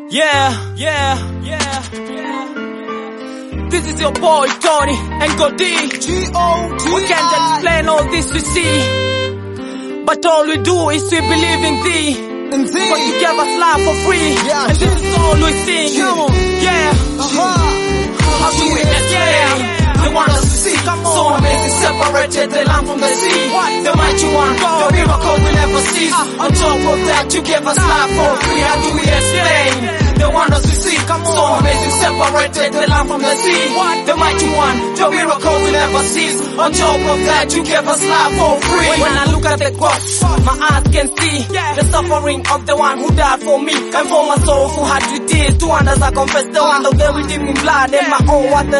Yeah. This is your boy Tony and Goldie. We can't explain all this we see, but all we do is we believe in thee. For you gave us life for free, and this is all we sing. Yeah. How do we explain? They want us to see, so amazing, separated the land from the sea. The mighty one, the miracles we never cease. On top of that, you gave us life for free. How do we explain? They want us to see, so amazing, separated the land from the sea. The mighty one, the miracles we never cease. On top of that, you gave us life for free. When I look at the cross, my eyes can see the suffering of the one who died for me, and for my soul who had to tears. 2 wonders I confess, the one that gave redeeming blood, and my own what the